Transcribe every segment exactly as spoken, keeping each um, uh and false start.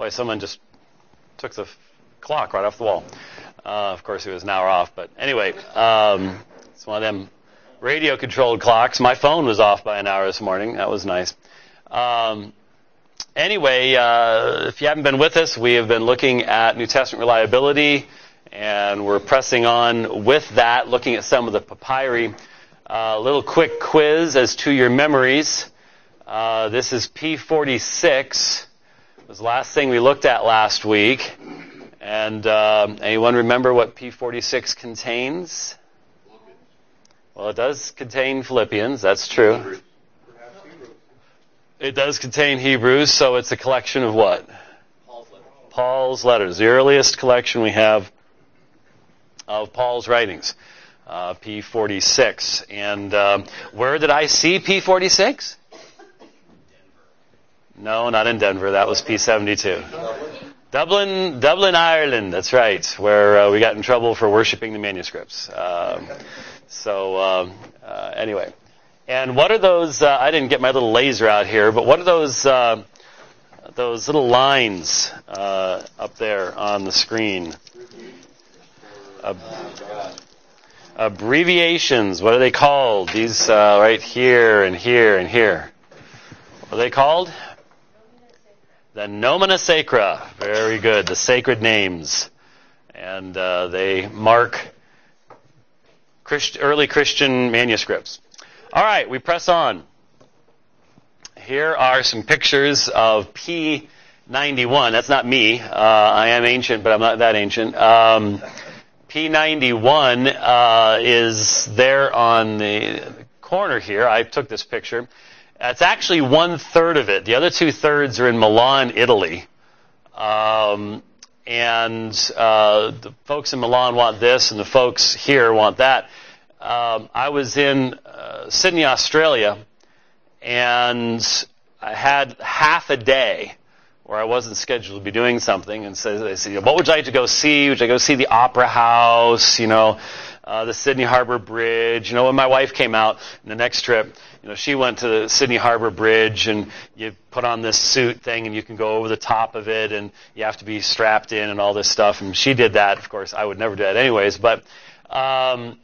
Boy, someone just took the f- clock right off the wall. Uh, of course, it was an hour off, but anyway, um, it's one of them radio-controlled clocks. My phone was off by an hour this morning. That was nice. Um, anyway, uh, if you haven't been with us, we have been looking at New Testament reliability, and we're pressing on with that, looking at some of the papyri. A uh, little quick quiz as to your memories. Uh, this is P forty-six. It was the last thing we looked at last week. And uh, anyone remember what P forty-six contains? Well, it does contain Philippians. That's true. It does contain Hebrews, so it's a collection of what? Paul's letters. Paul's letters. The earliest collection we have of Paul's writings. Uh, P forty-six. And um, where did I see P forty-six? No, not in Denver. That was P seventy-two. Dublin, Dublin, Ireland. That's right, where uh, we got in trouble for worshiping the manuscripts. Um, so um, uh, anyway, and what are those? Uh, I didn't get my little laser out here, but what are those? Uh, those little lines uh, up there on the screen? Ab- abbreviations. What are they called? These uh, right here and here and here. What are they called? The Nomina Sacra. Very good. The sacred names. And uh, they mark Christ- early Christian manuscripts. All right, we press on. Here are some pictures of P ninety-one. That's not me. Uh, I am ancient, but I'm not that ancient. Um, P ninety-one uh, is there on the corner here. I took this picture. It's actually one third of it. The other two thirds are in Milan, Italy. Um, and uh, the folks in Milan want this, and the folks here want that. Um, I was in uh, Sydney, Australia, and I had half a day where I wasn't scheduled to be doing something. And so they said, what would you like to go see? Would you like to go see the Opera House, you know, uh, the Sydney Harbour Bridge? You know, when my wife came out on the next trip, you know, she went to the Sydney Harbour Bridge, and you put on this suit thing, and you can go over the top of it, and you have to be strapped in and all this stuff. And she did that. Of course, I would never do that anyways. But um,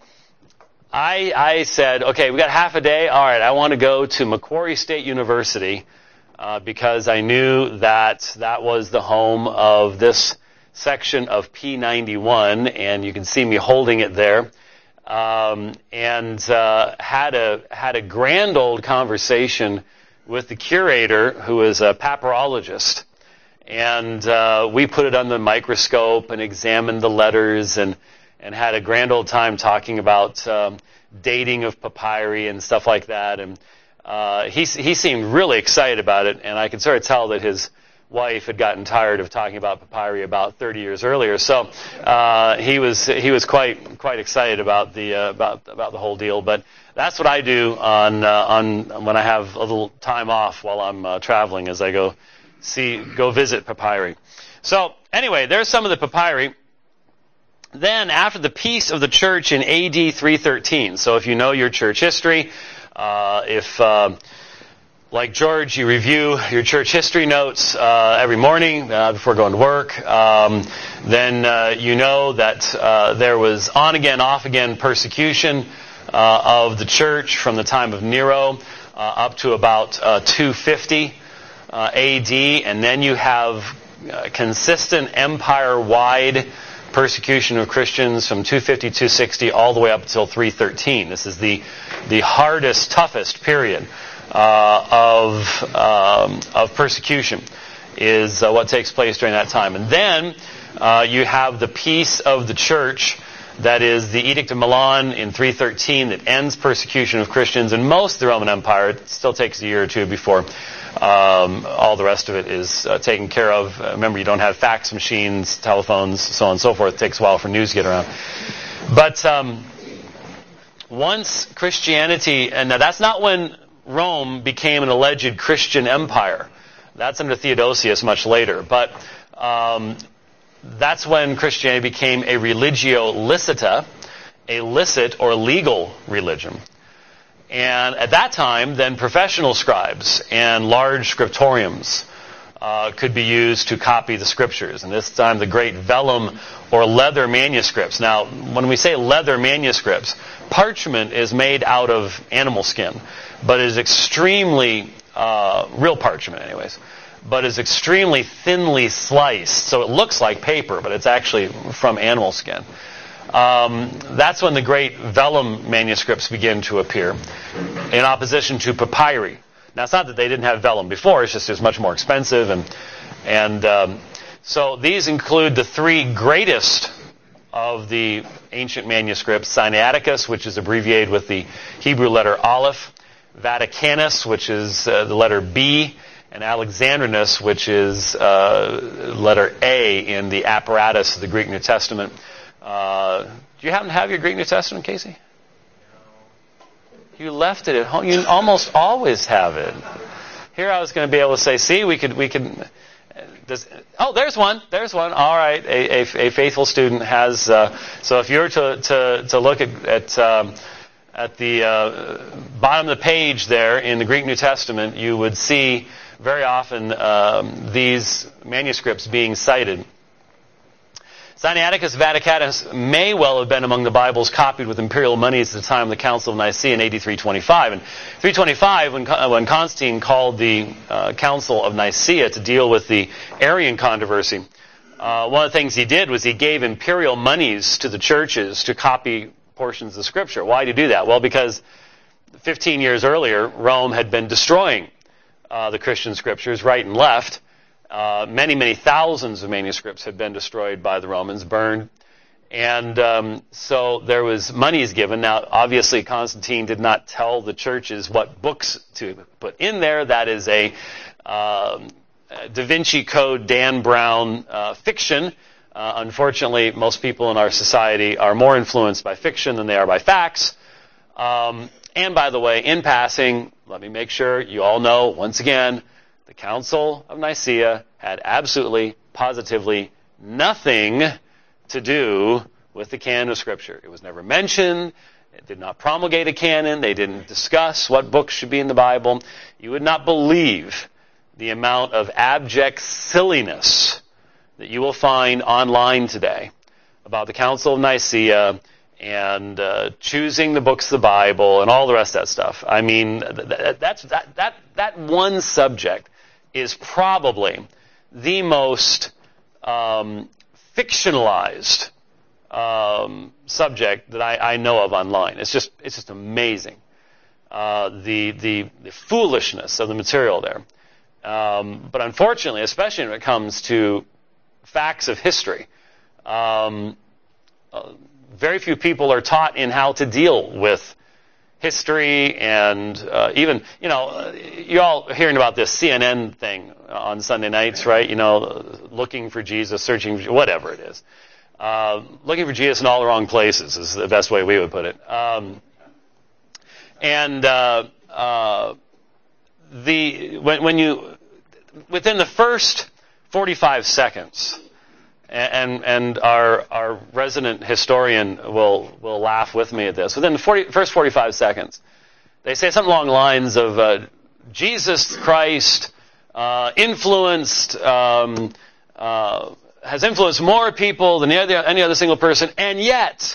I, I said, okay, we got half a day. All right, I want to go to Macquarie State University uh, because I knew that that was the home of this section of P ninety-one, and you can see me holding it there. Um, and uh, had a had a grand old conversation with the curator, who is a papyrologist, and uh, we put it under the microscope and examined the letters, and and had a grand old time talking about um, dating of papyri and stuff like that. And uh, he he seemed really excited about it, and I could sort of tell that his wife had gotten tired of talking about papyri about thirty years earlier, so uh, he was he was quite quite excited about the uh, about about the whole deal. But that's what I do on uh, on when I have a little time off while I'm uh, traveling, as I go see go visit papyri. So anyway, there's some of the papyri. Then after the peace of the church in A D three thirteen, so if you know your church history, uh, if uh, like George, you review your church history notes uh, every morning uh, before going to work. Um, then uh, you know that uh, there was on-again, off-again persecution uh, of the church from the time of Nero uh, up to about uh, two fifty uh, A D. And then you have uh, consistent empire-wide persecution of Christians from two fifty, two sixty all the way up until three thirteen. This is the, the hardest, toughest period Uh, of um, of persecution is uh, what takes place during that time. And then uh, you have the peace of the church, that is the Edict of Milan in three thirteen, that ends persecution of Christians in most of the Roman Empire. It still takes a year or two before um, all the rest of it is uh, taken care of. Uh, remember, you don't have fax machines, telephones, so on and so forth. It takes a while for news to get around. But um, once Christianity, and now that's not when Rome became an alleged Christian empire. That's under Theodosius much later. But um, that's when Christianity became a religio licita, a licit or legal religion. And at that time, then professional scribes and large scriptoriums uh, could be used to copy the scriptures. And this time the great vellum or leather manuscripts. Now, when we say leather manuscripts, parchment is made out of animal skin, but is extremely, uh, real parchment anyways, but is extremely thinly sliced. So it looks like paper, but it's actually from animal skin. Um, that's when the great vellum manuscripts begin to appear, in opposition to papyri. Now, it's not that they didn't have vellum before; it's just it was much more expensive, and and um, so these include the three greatest of the ancient manuscripts: Sinaiticus, which is abbreviated with the Hebrew letter Aleph; Vaticanus, which is uh, the letter B; and Alexandrinus, which is uh, letter A in the apparatus of the Greek New Testament. Uh, do you happen to have your Greek New Testament, Casey? You left it at home. You almost always have it. Here I was going to be able to say, see, we could, we could, does, oh, there's one, there's one. All right, a, a, a faithful student has, uh, so if you were to, to, to look at, at, um, at the uh, bottom of the page there in the Greek New Testament, you would see very often um, these manuscripts being cited. Sinaiticus Vaticanus may well have been among the Bibles copied with imperial monies at the time of the Council of Nicaea in A D three twenty-five. And three twenty-five, when, when Constantine called the uh, Council of Nicaea to deal with the Arian controversy, uh, one of the things he did was he gave imperial monies to the churches to copy portions of Scripture. Why did he do that? Well, because fifteen years earlier, Rome had been destroying uh, the Christian Scriptures right and left. Uh, many, many thousands of manuscripts had been destroyed by the Romans, burned. And um, so there was monies given. Now, obviously, Constantine did not tell the churches what books to put in there. That is a uh, Da Vinci Code, Dan Brown uh, fiction. Uh, unfortunately, most people in our society are more influenced by fiction than they are by facts. Um, and by the way, in passing, let me make sure you all know, once again, the Council of Nicaea had absolutely, positively nothing to do with the canon of Scripture. It was never mentioned. It did not promulgate a canon. They didn't discuss what books should be in the Bible. You would not believe the amount of abject silliness that you will find online today about the Council of Nicaea and uh, choosing the books of the Bible and all the rest of that stuff. I mean, that, that's, that, that, that one subject is probably the most um, fictionalized um, subject that I, I know of online. It's just it's just amazing, uh, the, the the foolishness of the material there. Um, but unfortunately, especially when it comes to facts of history, um, uh, very few people are taught in how to deal with history, and uh, even, you know, you're all hearing about this C N N thing on Sunday nights, right? You know, looking for Jesus, searching for, whatever it is. Uh, looking for Jesus in all the wrong places is the best way we would put it. Um, and uh, uh, the when, when you, within the first forty-five seconds, and and our our resident historian will will laugh with me at this. Within the forty, first forty-five seconds, they say something along the lines of uh, Jesus Christ uh, influenced um, uh, has influenced more people than any other, any other single person, and yet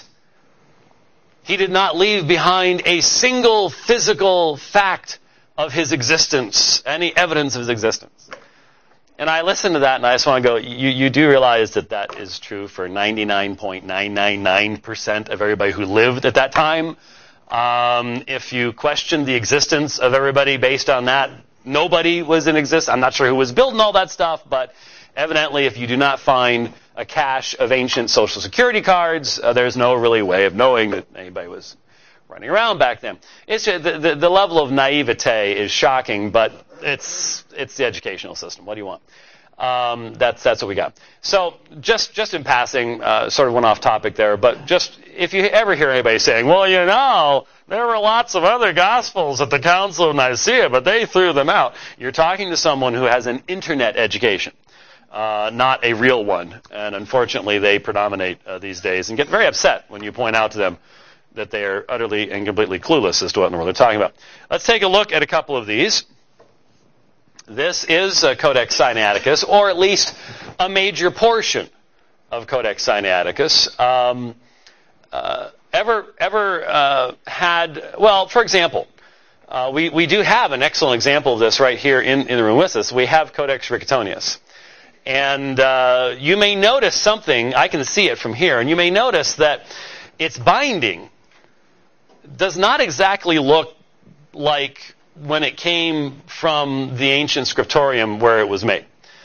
he did not leave behind a single physical fact of his existence, any evidence of his existence. And I listen to that and I just want to go, you, you do realize that that is true for ninety-nine point nine nine nine percent of everybody who lived at that time. Um, if you question the existence of everybody based on that, nobody was in existence. I'm not sure who was building all that stuff, but evidently if you do not find a cache of ancient Social Security cards, uh, there's no really way of knowing that anybody was running around back then. It's just, the, the, the level of naivete is shocking, but it's it's the educational system. What do you want? Um, that's that's what we got. So just just in passing, uh, sort of went off topic there, but just if you ever hear anybody saying, well, you know, there were lots of other Gospels at the Council of Nicaea, but they threw them out. You're talking to someone who has an internet education, uh, not a real one. And unfortunately, they predominate uh, these days and get very upset when you point out to them that they are utterly and completely clueless as to what in the world they're talking about. Let's take a look at a couple of these. This is uh, Codex Sinaiticus, or at least a major portion of Codex Sinaiticus. Um, uh, ever ever uh, had, well, for example, uh, we, we do have an excellent example of this right here in, in the room with us. We have Codex Ricatonius. And uh, you may notice something, I can see it from here, and you may notice that its binding does not exactly look like when it came from the ancient scriptorium where it was made.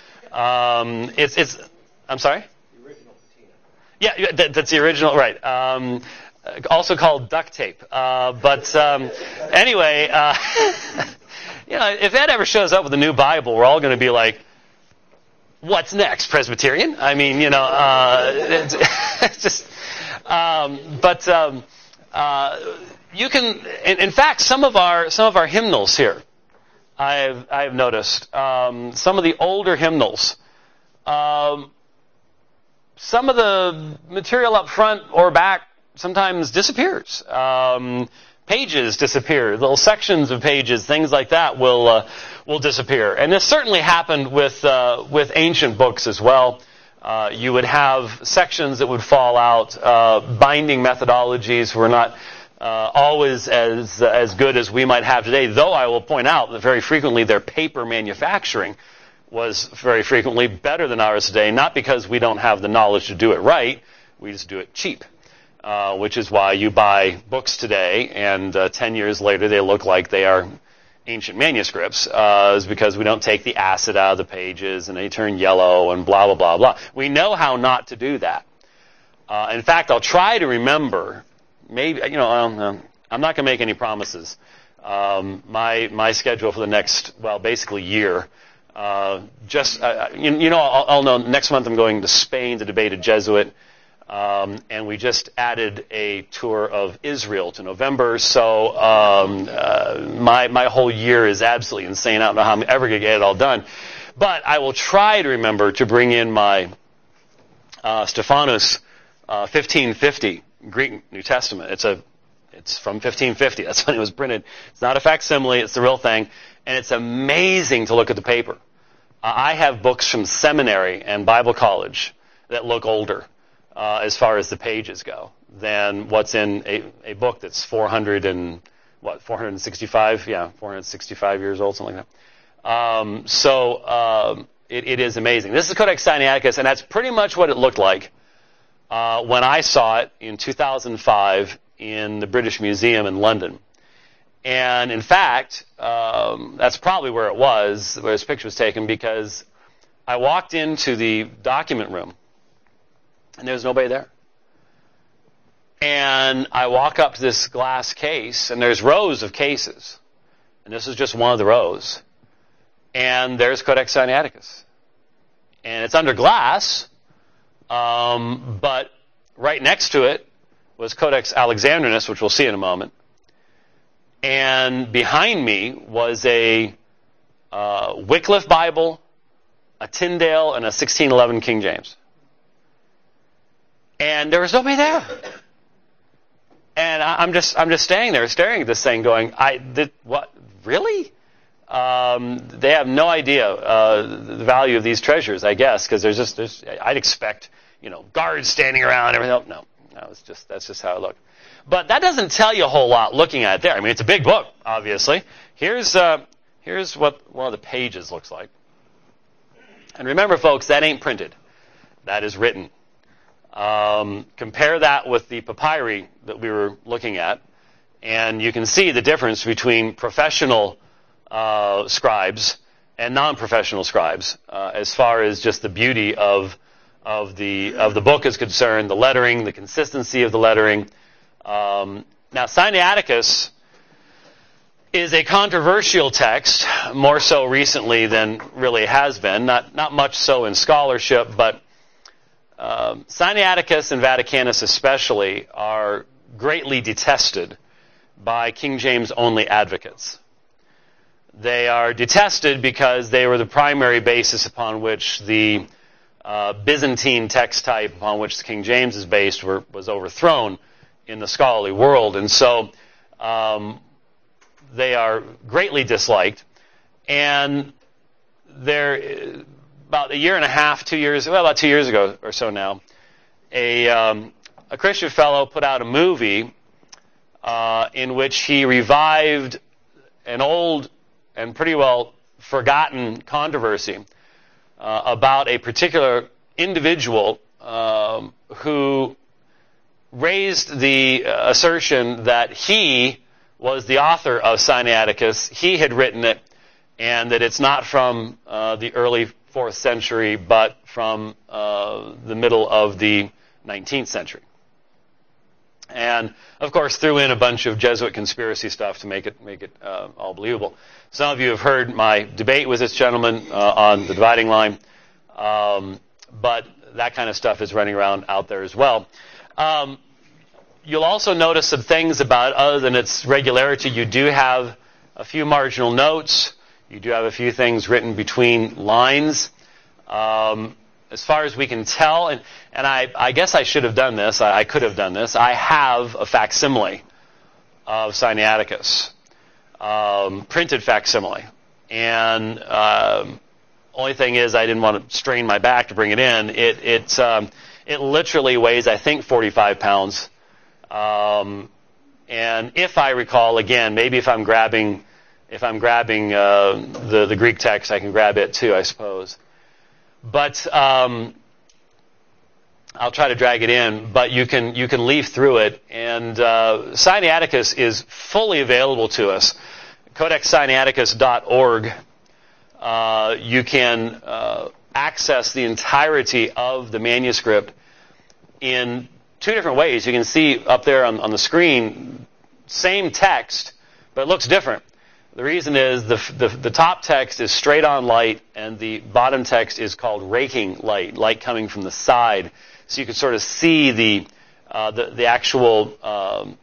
Um, it's, it's, I'm sorry? The original patina. Yeah, that, that's the original, right. Um, also called duct tape. Uh, but um, anyway, uh, you know, if that ever shows up with a new Bible, we're all going to be like, what's next, Presbyterian? I mean, you know, uh, it's, it's just, um, but um, uh, you can, in, in fact, some of our some of our hymnals here, I've I've noticed um, some of the older hymnals. Um, some of the material up front or back sometimes disappears. Um, pages disappear. Little sections of pages, things like that, will uh, will disappear. And this certainly happened with uh, with ancient books as well. Uh, you would have sections that would fall out. Uh, binding methodologies were not uh, always as as good as we might have today. Though I will point out that very frequently their paper manufacturing was very frequently better than ours today. Not because we don't have the knowledge to do it right, we just do it cheap. Uh, which is why you buy books today, and uh, ten years later they look like they are ancient manuscripts, uh, is because we don't take the acid out of the pages, and they turn yellow, and blah, blah, blah, blah. We know how not to do that. Uh, in fact, I'll try to remember, maybe, you know, um, I'm not going to make any promises. Um, my my schedule for the next, well, basically year, uh, just, uh, you, you know, I'll, I'll know next month I'm going to Spain to debate a Jesuit. Um, and we just added a tour of Israel to November, so um, uh, my my whole year is absolutely insane. I don't know how I'm ever going to get it all done. But I will try to remember to bring in my uh, Stephanus uh, fifteen fifty Greek New Testament. It's a it's from fifteen fifty. That's when it was printed. It's not a facsimile. It's the real thing. And it's amazing to look at the paper. Uh, I have books from seminary and Bible college that look older. Uh, as far as the pages go, than what's in a, a book that's four hundred and what four hundred sixty-five, yeah, four hundred sixty-five years old, something like that. Um, so um, it, it is amazing. This is Codex Sinaiticus, and that's pretty much what it looked like uh, when I saw it in two thousand five in the British Museum in London. And in fact, um, that's probably where it was, where this picture was taken, because I walked into the document room. And there's nobody there. And I walk up to this glass case, and there's rows of cases. And this is just one of the rows. And there's Codex Sinaiticus. And it's under glass, um, but right next to it was Codex Alexandrinus, which we'll see in a moment. And behind me was a uh, Wycliffe Bible, a Tyndale, and a sixteen eleven King James. And there was nobody there. And I'm just I'm just standing there staring at this thing going, I did what? Really? Um, they have no idea uh, the value of these treasures, I guess, because there's just there's, I'd expect, you know, guards standing around and everything. No, no, it's just that's just how it looked. But that doesn't tell you a whole lot looking at it there. I mean, it's a big book, obviously. Here's uh, here's what one of the pages looks like. And remember, folks, that ain't printed. That is written. Um, compare that with the papyri that we were looking at, and you can see the difference between professional uh, scribes and non-professional scribes uh, as far as just the beauty of of the of the book is concerned, the lettering, the consistency of the lettering. Um, now, Sinaiticus is a controversial text, more so recently than really has been. Not not much so in scholarship, but Um, Sinaiticus and Vaticanus especially are greatly detested by King James only advocates. They are detested because they were the primary basis upon which the uh, Byzantine text type upon which the King James is based were, was overthrown in the scholarly world. And so um, they are greatly disliked. And there, about a year and a half, two years, well, about two years ago or so now, a, um, a Christian fellow put out a movie uh, in which he revived an old and pretty well forgotten controversy uh, about a particular individual um, who raised the assertion that he was the author of Sinaiticus, he had written it, and that it's not from uh, the early fourth century, but from uh, the middle of the nineteenth century. And, of course, threw in a bunch of Jesuit conspiracy stuff to make it make it uh, all believable. Some of you have heard my debate with this gentleman uh, on the dividing line, um, but that kind of stuff is running around out there as well. Um, you'll also notice some things about it other than its regularity. You do have a few marginal notes. You do have a few things written between lines. Um, as far as we can tell, and, and I, I guess I should have done this. I, I could have done this. I have a facsimile of Sinaiticus, um, printed facsimile. And um, only thing is I didn't want to strain my back to bring it in. It, it, um, it literally weighs, I think, forty-five pounds. Um, and if I recall, again, maybe if I'm grabbing... If I'm grabbing uh, the, the Greek text, I can grab it too, I suppose. But um, I'll try to drag it in, but you can you can leaf through it. And uh, Sinaiticus is fully available to us. codex sinaiticus dot org. Uh, you can uh, access the entirety of the manuscript in two different ways. You can see up there on, on the screen, same text, but it looks different. The reason is the, the the top text is straight on light, and the bottom text is called raking light, light coming from the side. So you can sort of see the uh, the, the actual um,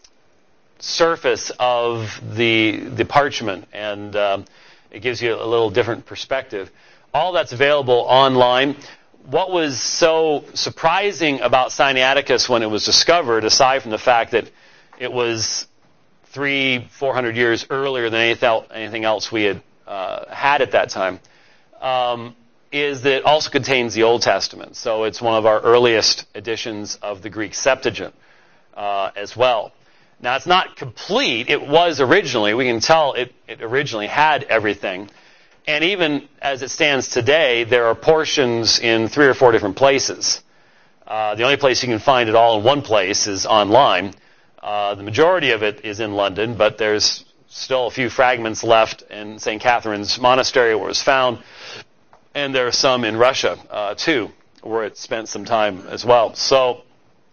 surface of the the parchment, and um, it gives you a little different perspective. All that's available online. What was so surprising about Sinaiticus when it was discovered, aside from the fact that it was three, four hundred years earlier than anything else we had uh, had at that time, um, is that it also contains the Old Testament. So it's one of our earliest editions of the Greek Septuagint uh, as well. Now, it's not complete. It was originally. We can tell it, it originally had everything. And even as it stands today, there are portions in three or four different places. Uh, the only place you can find it all in one place is online. Uh, the majority of it is in London, but there's still a few fragments left in Saint Catherine's Monastery where it was found, and there are some in Russia, uh, too, where it spent some time as well. So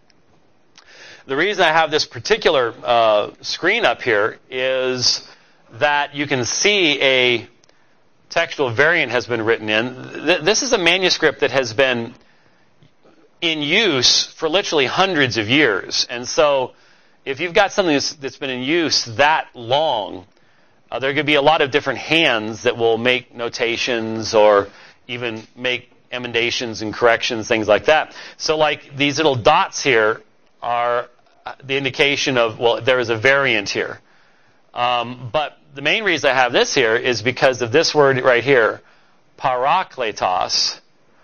the reason I have this particular uh, screen up here is that you can see a textual variant has been written in. Th- this is a manuscript that has been in use for literally hundreds of years, and so if you've got something that's, that's been in use that long, uh, there could be a lot of different hands that will make notations or even make emendations and corrections, things like that. So like these little dots here are the indication of, well, there is a variant here. Um, but the main reason I have this here is because of this word right here, parakletos,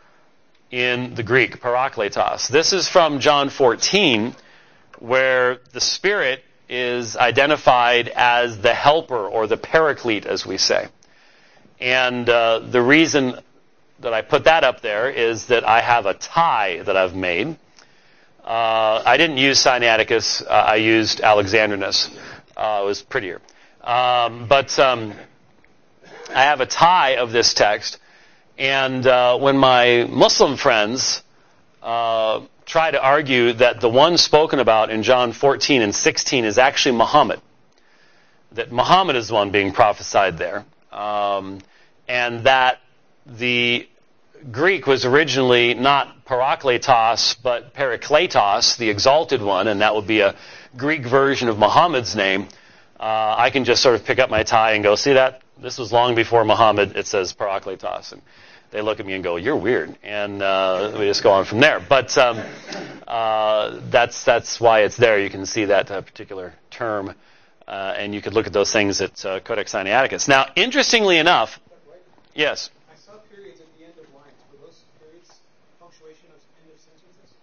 in the Greek, parakletos. This is from John fourteen, where the Spirit is identified as the helper, or the paraclete, as we say. And uh, the reason that I put that up there is that I have a tie that I've made. Uh, I didn't use Sinaiticus. Uh, I used Alexandrinus. Uh, it was prettier. Um, but um, I have a tie of this text. And uh, when my Muslim friends uh, try to argue that the one spoken about in John fourteen and sixteen is actually Muhammad, that Muhammad is the one being prophesied there, um, and that the Greek was originally not parakletos, but parakletos, the exalted one, and that would be a Greek version of Muhammad's name, uh, I can just sort of pick up my tie and go, see that? This was long before Muhammad. It says parakletos. And they look at me and go, you're weird. And uh, we just go on from there. But um, uh, that's that's why it's there. You can see that uh, particular term. Uh, and you could look at those things at uh, Codex Sinaiticus. Now, interestingly enough, yes? punctuation of end of sentences?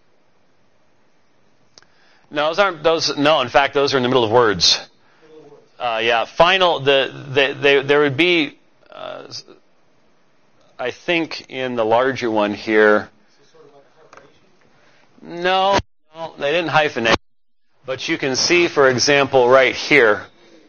No, those aren't those. No, in fact, those are in the middle of words. Middle of words. Uh, yeah, final. The, the they there would be. Uh, I think in the larger one here. So sort of like a hyphenation? No, no, they didn't hyphenate. But you can see, for example, right here,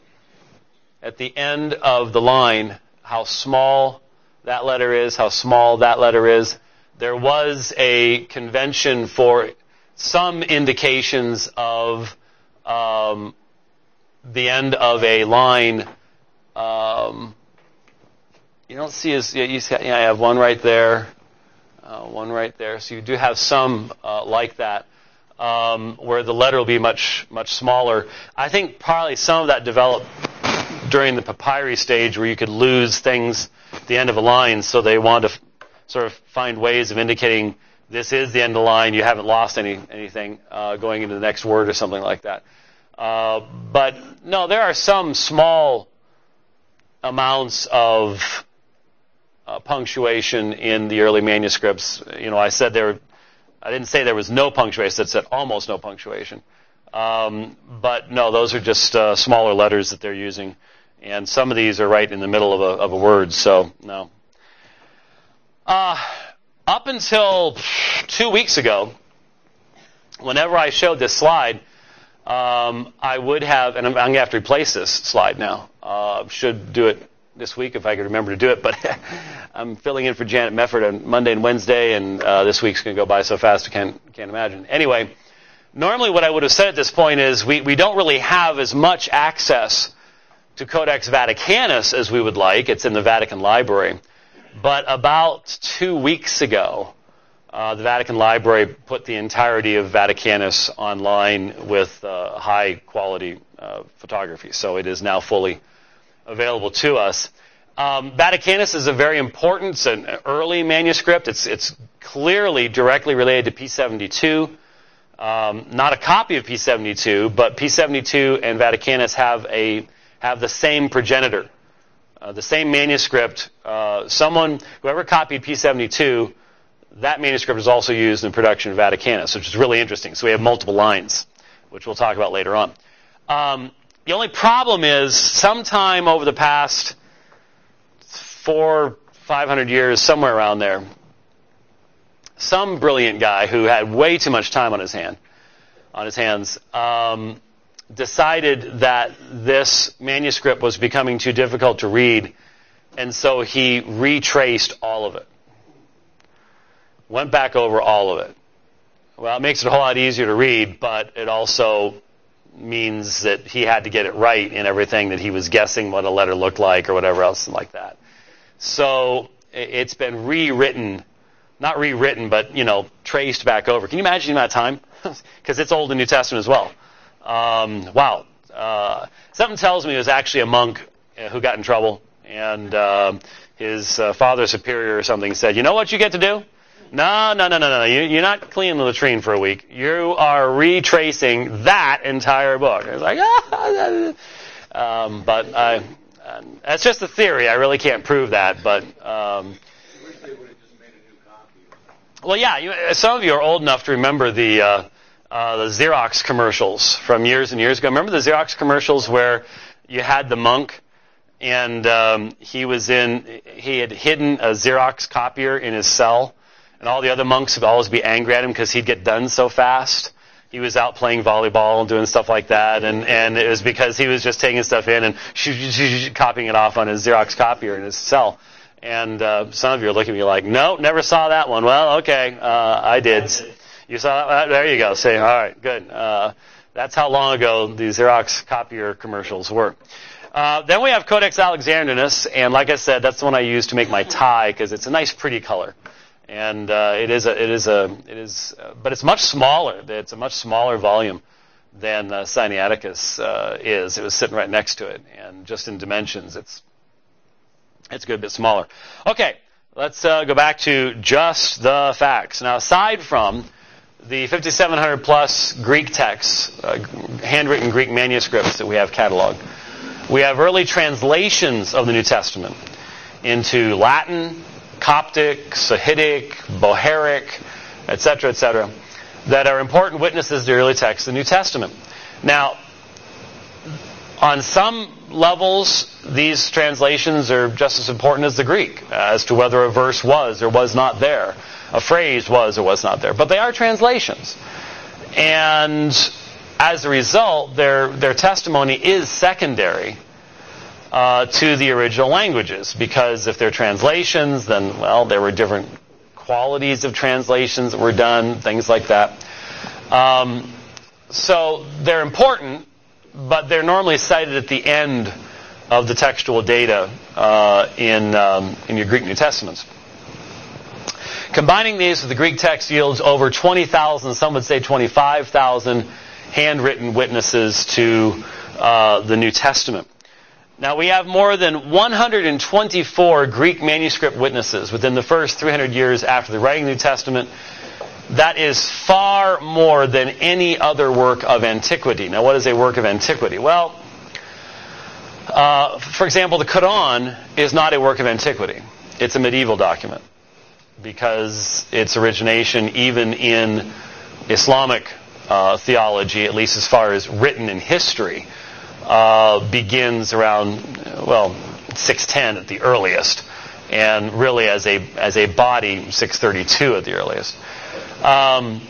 at the end of the line, how small that letter is, how small that letter is. There was a convention for some indications of um, the end of a line. Um, you don't see as you see, yeah, I have one right there, uh, one right there. So you do have some uh, like that, um, where the letter will be much much smaller. I think probably some of that developed during the papyri stage, where you could lose things at the end of a line, so they wanted to f- sort of find ways of indicating this is the end of the line, you haven't lost any anything uh, going into the next word or something like that. Uh, but no, there are some small amounts of uh, punctuation in the early manuscripts. You know, I said there, I didn't say there was no punctuation, I said almost no punctuation. Um, but no, those are just uh, smaller letters that they're using. And some of these are right in the middle of a, of a word, so no. Uh, up until two weeks ago, whenever I showed this slide, um, I would have, and I'm, I'm going to have to replace this slide now. Uh, should do it this week if I could remember to do it, but I'm filling in for Janet Mefford on Monday and Wednesday, and uh, this week's going to go by so fast I can't, can't imagine. Anyway, normally what I would have said at this point is we, we don't really have as much access to Codex Vaticanus as we would like. It's in the Vatican Library. But about two weeks ago, uh, the Vatican Library put the entirety of Vaticanus online with uh, high-quality uh, photography. So it is now fully available to us. Um, Vaticanus is a very important, it's an early manuscript. It's, it's clearly directly related to P seventy-two. Um, not a copy of P seventy-two, but P seventy-two and Vaticanus have a have the same progenitor, uh, the same manuscript. Uh, someone, whoever copied P seventy-two, that manuscript is also used in the production of Vaticanus, which is really interesting. So we have multiple lines, which we'll talk about later on. Um, the only problem is, sometime over the past four, five hundred years, somewhere around there, some brilliant guy who had way too much time on his hand, on his hands, um, decided that this manuscript was becoming too difficult to read, and so he retraced all of it. Went back over all of it. Well, it makes it a whole lot easier to read, but it also means that he had to get it right in everything, that he was guessing what a letter looked like or whatever else like that. So it's been rewritten, not rewritten, but, you know, traced back over. Can you imagine the amount of time? Because it's Old and New Testament as well. Um, wow. Uh, something tells me it was actually a monk who got in trouble, and uh, his uh, father superior or something said, you know what you get to do? No, no, no, no, no. You, you're not cleaning the latrine for a week. You are retracing that entire book. I was like, ah. Um, but I, uh, that's just a theory. I really can't prove that. But um, well, yeah. You, some of you are old enough to remember the uh, uh, the Xerox commercials from years and years ago. Remember the Xerox commercials where you had the monk, and um, he was in. He had hidden a Xerox copier in his cell. And all the other monks would always be angry at him because he'd get done so fast. He was out playing volleyball and doing stuff like that, and, and it was because he was just taking stuff in and sh- sh- sh- copying it off on his Xerox copier in his cell. And uh, some of you are looking at me like, no, never saw that one. Well, okay, uh, I did. You saw that? There you go. Say, all right, good. Uh, that's how long ago the Xerox copier commercials were. Uh, then we have Codex Alexandrinus, and like I said, that's the one I use to make my tie because it's a nice, pretty color. And uh, it is a, it is a, it is, uh, but it's much smaller. It's a much smaller volume than uh, Sinaiticus uh, is. It was sitting right next to it, and just in dimensions, it's it's a good bit smaller. Okay, let's uh, go back to just the facts. Now, aside from the fifty-seven hundred plus Greek texts, uh, handwritten Greek manuscripts that we have cataloged, we have early translations of the New Testament into Latin, Coptic, Sahidic, Bohairic, et cetera, et cetera, that are important witnesses to the early text of the New Testament. Now, on some levels, these translations are just as important as the Greek, as to whether a verse was or was not there, a phrase was or was not there. But they are translations. And as a result, their, their testimony is secondary uh, to the original languages. Because if they're translations, then, well, there were different qualities of translations that were done, things like that. Um, so they're important, but they're normally cited at the end of the textual data uh, in um, in your Greek New Testaments. Combining these with the Greek text yields over twenty thousand, some would say twenty-five thousand, handwritten witnesses to uh, the New Testament. Now, we have more than one hundred twenty-four Greek manuscript witnesses within the first three hundred years after the writing of the New Testament. That is far more than any other work of antiquity. Now, what is a work of antiquity? Well, uh, for example, the Quran is not a work of antiquity. It's a medieval document because its origination, even in Islamic uh, theology, at least as far as written in history, uh, begins around, well, six ten at the earliest, and really as a as a body, six thirty-two at the earliest. Um,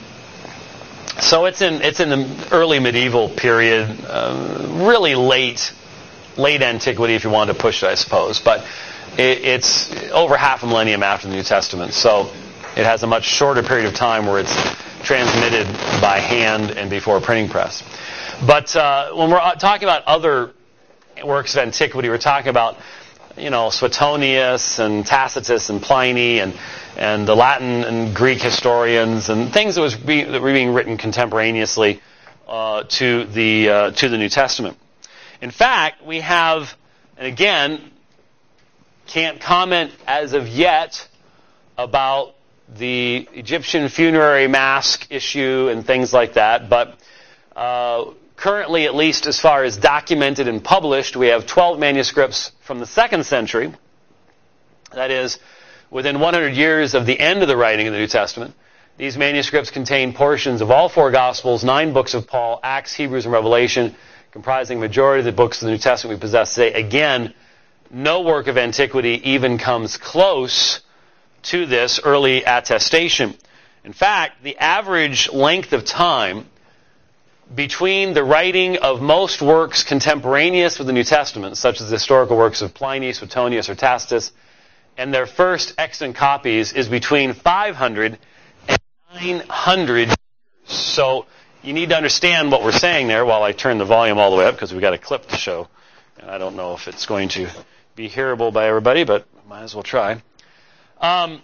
so it's in it's in the early medieval period, uh, really late late antiquity, if you wanted to push it, I suppose. But it, it's over half a millennium after the New Testament, so it has a much shorter period of time where it's transmitted by hand and before a printing press. But uh, when we're talking about other works of antiquity, we're talking about, you know, Suetonius and Tacitus and Pliny and and the Latin and Greek historians and things that was be, that were being written contemporaneously uh, to the uh, to the New Testament. In fact, we have, and again, can't comment as of yet about the Egyptian funerary mask issue and things like that, but uh, currently, at least as far as documented and published, we have twelve manuscripts from the second century. That is, within one hundred years of the end of the writing of the New Testament. These manuscripts contain portions of all four Gospels, nine books of Paul, Acts, Hebrews, and Revelation, comprising the majority of the books of the New Testament we possess today. Again, no work of antiquity even comes close to this early attestation. In fact, the average length of time between the writing of most works contemporaneous with the New Testament, such as the historical works of Pliny, Suetonius, or Tacitus, and their first extant copies is between five hundred and nine hundred years. So you need to understand what we're saying there while I turn the volume all the way up, because we've got a clip to show. And I don't know if it's going to be hearable by everybody, but might as well try. Um,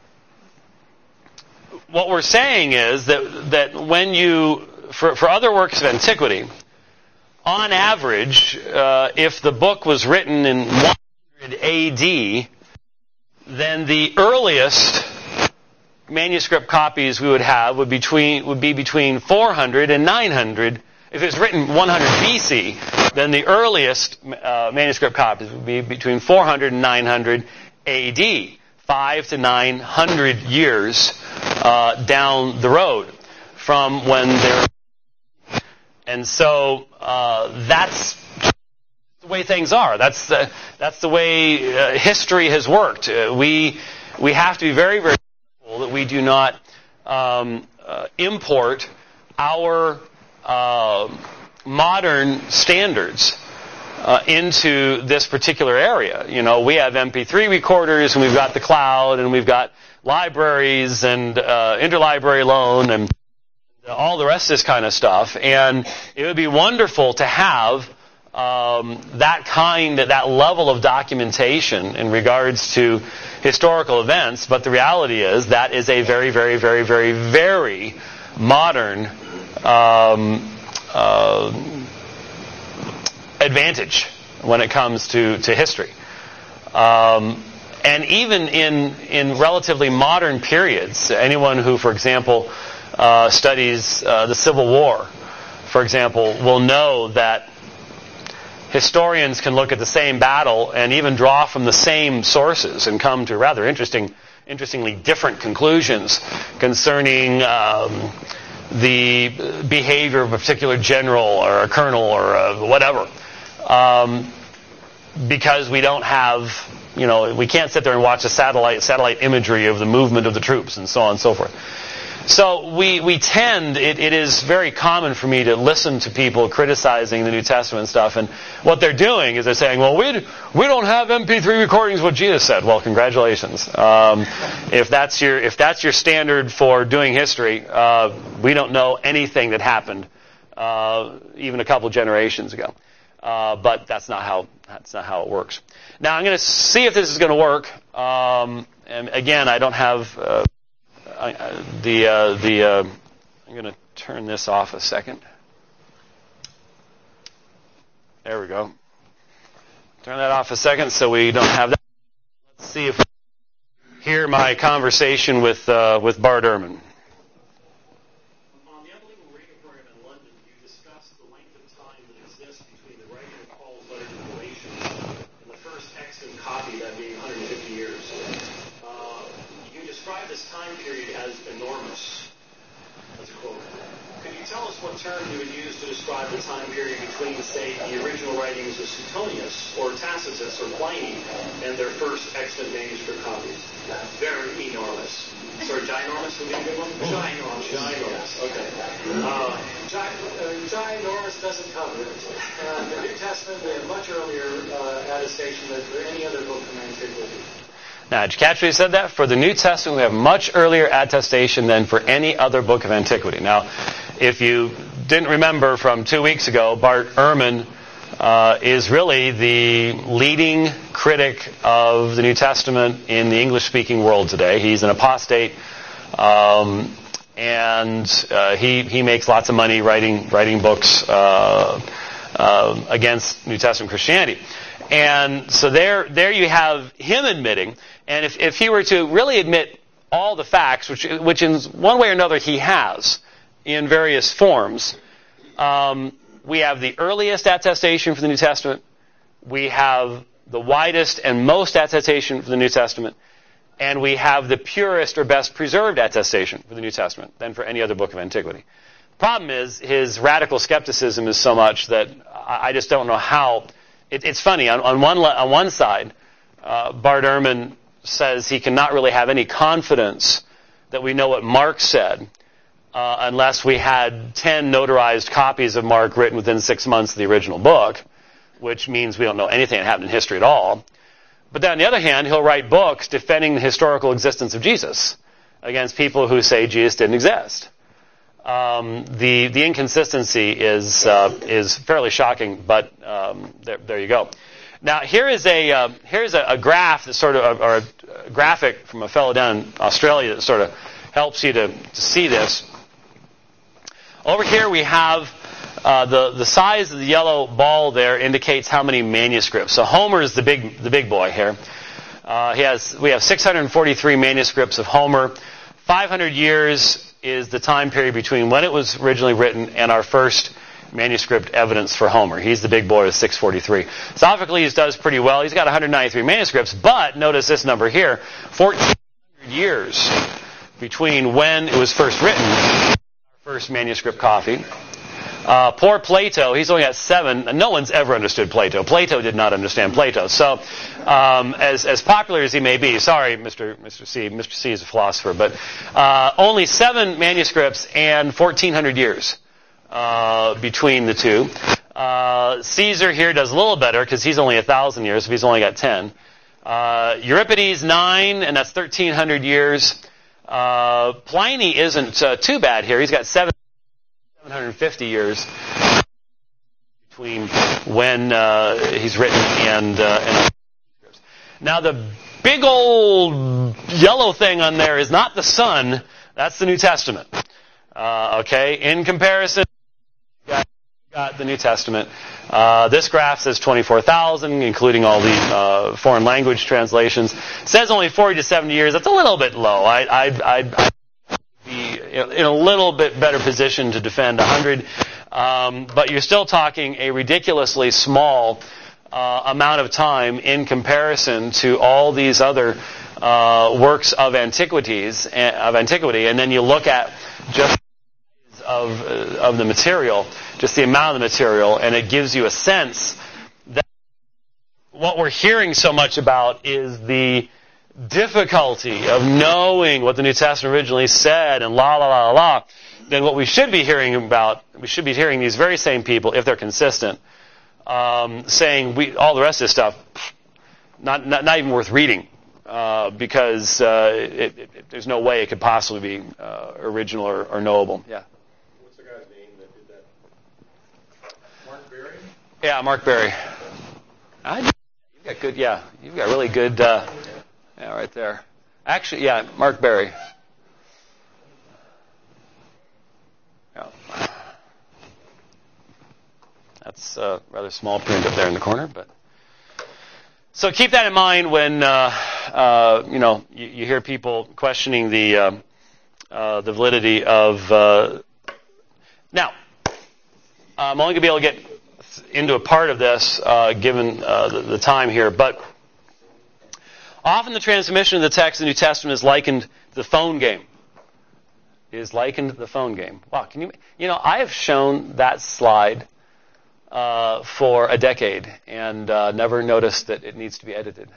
what we're saying is that that when you, for, for other works of antiquity, on average, uh, if the book was written in one hundred A D, then the earliest manuscript copies we would have would, between, would be between four hundred and nine hundred. If it was written one hundred B C, then the earliest uh, manuscript copies would be between four hundred and nine hundred A D, five to nine hundred years uh, down the road from when they're. And so uh, that's the way things are. That's the that's the way uh, history has worked. Uh, we we have to be very very careful that we do not um, uh, import our uh, modern standards uh, into this particular area. You know, we have M P three recorders, and we've got the cloud, and we've got libraries and uh, interlibrary loan and all the rest of this kind of stuff. And it would be wonderful to have um, that kind, that level of documentation in regards to historical events. But the reality is that is a very, very, very, very, very modern um, uh, advantage when it comes to, to history. Um, and even in, in relatively modern periods, anyone who, for example, Uh, studies uh, the Civil War, for example, will know that historians can look at the same battle and even draw from the same sources and come to rather interesting interestingly different conclusions concerning um, the behavior of a particular general or a colonel or a whatever. Um, because we don't have, you know, we can't sit there and watch the satellite satellite imagery of the movement of the troops and so on and so forth. So we, we tend, it, it is very common for me to listen to people criticizing the New Testament stuff, and what they're doing is they're saying, well, we we don't have M P three recordings of what Jesus said. Well, congratulations. Um, if that's your if that's your standard for doing history, uh, we don't know anything that happened uh, even a couple generations ago. Uh, but that's not how that's not how it works. Now I'm going to see if this is going to work. Um, and again, I don't have. Uh, I, uh, the uh, the uh, I'm going to turn this off a second. There we go. Turn that off a second so we don't have that. Let's see if we hear my conversation with uh, with Bart Ehrman. On the Unbelievable Radio program in London, you discussed the length of time that exists between the writing of Paul's letter to Galatians and the first extant copy, that being one hundred fifty years. Uh, you describe this time period as enormous. That's a quote. Could you tell us what term you would use to describe the time period between, say, the original writings of Suetonius or Tacitus or Pliny and their first extant manuscript copies? Very enormous. Sorry, ginormous would be a good one? Ginormous. Ginormous, okay. Uh, Gi- uh, ginormous doesn't cover it. Uh, the New Testament, we have much earlier uh, attestation than for any other book from antiquity. Now, did you catch what he said that? For the New Testament, we have much earlier attestation than for any other book of antiquity. Now, if you didn't remember from two weeks ago, Bart Ehrman uh, is really the leading critic of the New Testament in the English-speaking world today. He's an apostate, um, and uh, he he makes lots of money writing writing books uh, uh, against New Testament Christianity. And so there, there you have him admitting, and if, if he were to really admit all the facts, which, which in one way or another he has, in various forms, um, we have the earliest attestation for the New Testament, we have the widest and most attestation for the New Testament, and we have the purest or best preserved attestation for the New Testament than for any other book of antiquity. The problem is, his radical skepticism is so much that I just don't know how. It, it's funny, on, on one on one side, uh, Bart Ehrman says he cannot really have any confidence that we know what Mark said uh, unless we had ten notarized copies of Mark written within six months of the original book, which means we don't know anything that happened in history at all. But then on the other hand, he'll write books defending the historical existence of Jesus against people who say Jesus didn't exist. Um, the the inconsistency is uh, is fairly shocking, but um, there there you go. Now here is a uh, here's a, a graph that sort of or a graphic from a fellow down in Australia that sort of helps you to, to see this. Over here we have uh, the the size of the yellow ball there indicates how many manuscripts. So Homer is the big the big boy here. Uh, he has we have six hundred forty-three manuscripts of Homer. five hundred years is the time period between when it was originally written and our first manuscript evidence for Homer. He's the big boy with six forty-three. Sophocles does pretty well. He's got one hundred ninety-three manuscripts, but notice this number here, fourteen hundred years between when it was first written and our first manuscript copy. Uh, poor Plato, he's only got seven, and no one's ever understood Plato. Plato did not understand Plato. So, um, as as popular as he may be, sorry, Mister Mister C, Mister C is a philosopher, but uh, only seven manuscripts and fourteen hundred years uh, between the two. Uh, Caesar here does a little better because he's only a thousand years, so he's only got ten. Uh, Euripides nine, and that's thirteen hundred years. Uh, Pliny isn't uh, too bad here. He's got seven. seven hundred fifty years between when uh, he's written and, uh, and now the big old yellow thing on there is not the sun, that's the New Testament. Uh, okay, in comparison, we got, got the New Testament. Uh, this graph says twenty-four thousand, including all the uh, foreign language translations. It says only forty to seventy years. That's a little bit low. I, I, I, I be in a little bit better position to defend one hundred, um, but you're still talking a ridiculously small uh, amount of time in comparison to all these other uh, works of antiquities of antiquity, and then you look at just of uh, of the material, just the amount of the material, and it gives you a sense that what we're hearing so much about is the difficulty of knowing what the New Testament originally said and la la la la. Then what we should be hearing about, we should be hearing these very same people, if they're consistent, um, saying we all the rest of this stuff, not not, not even worth reading, uh, because uh, it, it, it, there's no way it could possibly be uh, original or, or knowable. Yeah. What's the guy's name that did that? Mark Berry? Yeah, Mark Berry. I, you've got good. Yeah, you've got really good. Uh, yeah, right there. Actually, yeah, Mark Berry. Yeah. That's a rather small print up there in the corner, but so keep that in mind when uh, uh, you know you, you hear people questioning the uh, uh, the validity of. Uh, now, I'm only going to be able to get into a part of this uh, given uh, the, the time here, but often the transmission of the text in the New Testament is likened to the phone game. Is likened to the phone game. Wow, can you? You know, I have shown that slide uh, for a decade and uh, never noticed that it needs to be edited.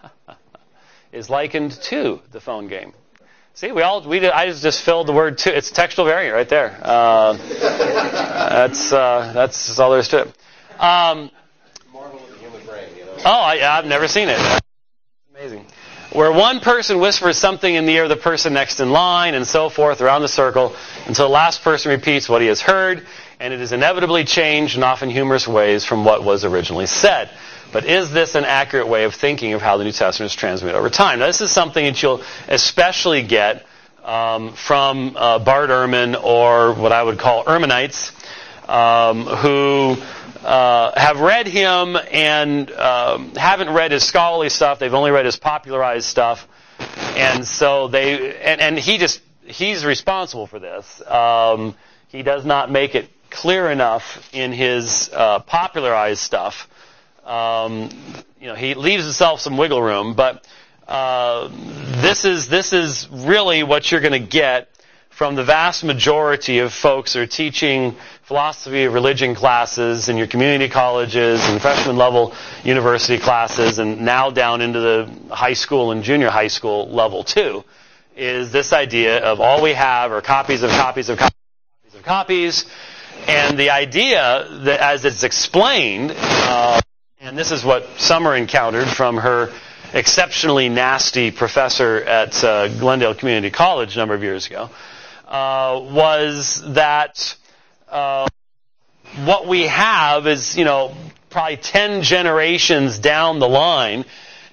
Is likened to the phone game. See, we all we did, I just filled the word to. It's textual variant right there. Uh, that's uh, that's all there is to it. Um, Marvel of the human brain, you know. Oh, I, I've never seen it. Amazing. Where one person whispers something in the ear of the person next in line, and so forth around the circle, until the last person repeats what he has heard, and it is inevitably changed in often humorous ways from what was originally said. But is this an accurate way of thinking of how the New Testament is transmitted over time? Now, this is something that you'll especially get um, from uh, Bart Ehrman, or what I would call Ehrmanites, um, who Uh, have read him and um, haven't read his scholarly stuff. They've only read his popularized stuff, and so they and, and he just he's responsible for this. Um, he does not make it clear enough in his uh, popularized stuff. Um, you know, he leaves himself some wiggle room, but uh, this is this is really what you're going to get from the vast majority of folks who are teaching philosophy of religion classes in your community colleges and freshman level university classes, and now down into the high school and junior high school level too, is this idea of all we have are copies of copies of copies of copies, and the idea that as it's explained, uh, and this is what Summer encountered from her exceptionally nasty professor at uh, Glendale Community College a number of years ago, uh, was that uh, what we have is, you know, probably ten generations down the line,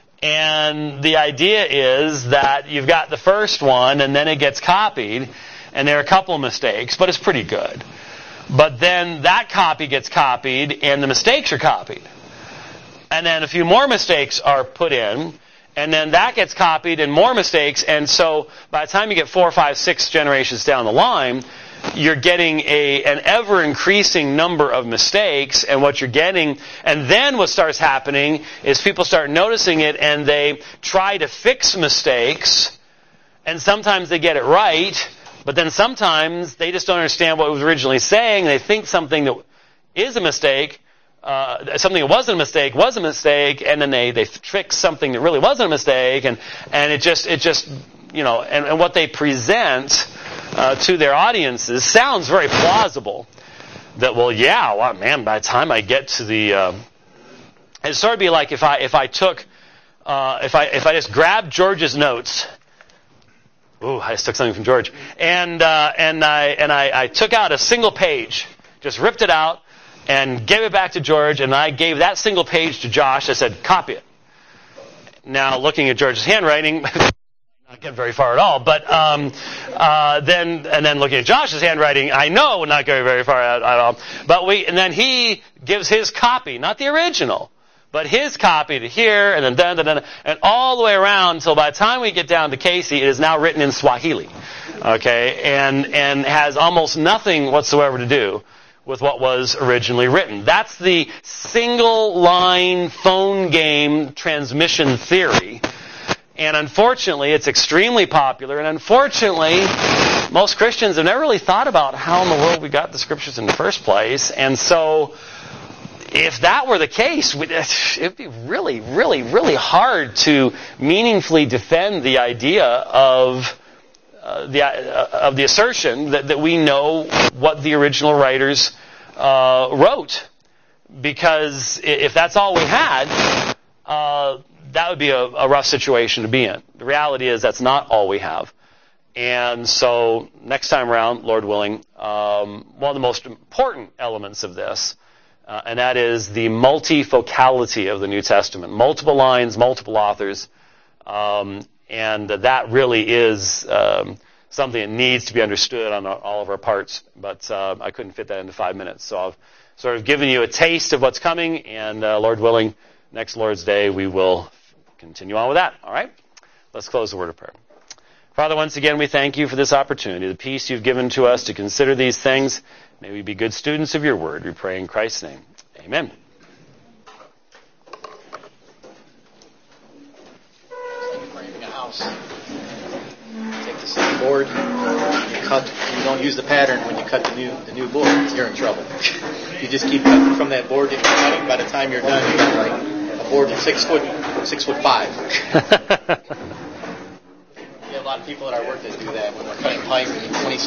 and the idea is that you've got the first one, and then it gets copied, and there are a couple of mistakes, but it's pretty good. But then that copy gets copied, and the mistakes are copied. And then a few more mistakes are put in, and then that gets copied and more mistakes, and so by the time you get four, five, six generations down the line, you're getting a an ever-increasing number of mistakes, and what you're getting, and then what starts happening is people start noticing it, and they try to fix mistakes, and sometimes they get it right, but then sometimes they just don't understand what it was originally saying, and they think something that is a mistake, Uh, something that wasn't a mistake was a mistake, and then they they fix something that really wasn't a mistake, and and it just it just you know and, and what they present uh, to their audiences sounds very plausible. That well, yeah, well, man, by the time I get to the, uh, it'd sort of be like if I if I took uh, if I if I just grabbed George's notes. Ooh, I just took something from George, and uh, and I and I, I took out a single page, just ripped it out, and gave it back to George, and I gave that single page to Josh. I said, copy it. Now, looking at George's handwriting, not get very far at all, but um, uh, then, and then looking at Josh's handwriting, I know would not go very far at, at all. But we, and then he gives his copy, not the original, but his copy to here, and then, then, then, then, and all the way around until by the time we get down to Casey, it is now written in Swahili, okay, and and has almost nothing whatsoever to do with what was originally written. That's the single line phone game transmission theory. And unfortunately, it's extremely popular. And unfortunately, most Christians have never really thought about how in the world we got the Scriptures in the first place. And so, if that were the case, it would be really, really, really hard to meaningfully defend the idea of uh, the uh, of the assertion that, that we know what the original writers uh, wrote. Because if that's all we had, uh, that would be a, a rough situation to be in. The reality is that's not all we have. And so next time around, Lord willing, um, one of the most important elements of this, uh, and that is the multifocality of the New Testament. Multiple lines, multiple authors, um, and that really is um, something that needs to be understood on all of our parts. But uh, I couldn't fit that into five minutes, so I've sort of given you a taste of what's coming, and uh, Lord willing, next Lord's Day we will continue on with that. All right? Let's close the word of prayer. Father, once again, we thank you for this opportunity, the peace you've given to us to consider these things. May we be good students of your word. We pray in Christ's name. Amen. Framing a house. Take the same board, you cut, you don't use the pattern when you cut the new the new board, you're in trouble. You just keep cutting from that board that you're cutting. By the time you're done, you got like a board that's six foot, six foot five. We have a lot of people at our work that do that when we're cutting pipe, twenty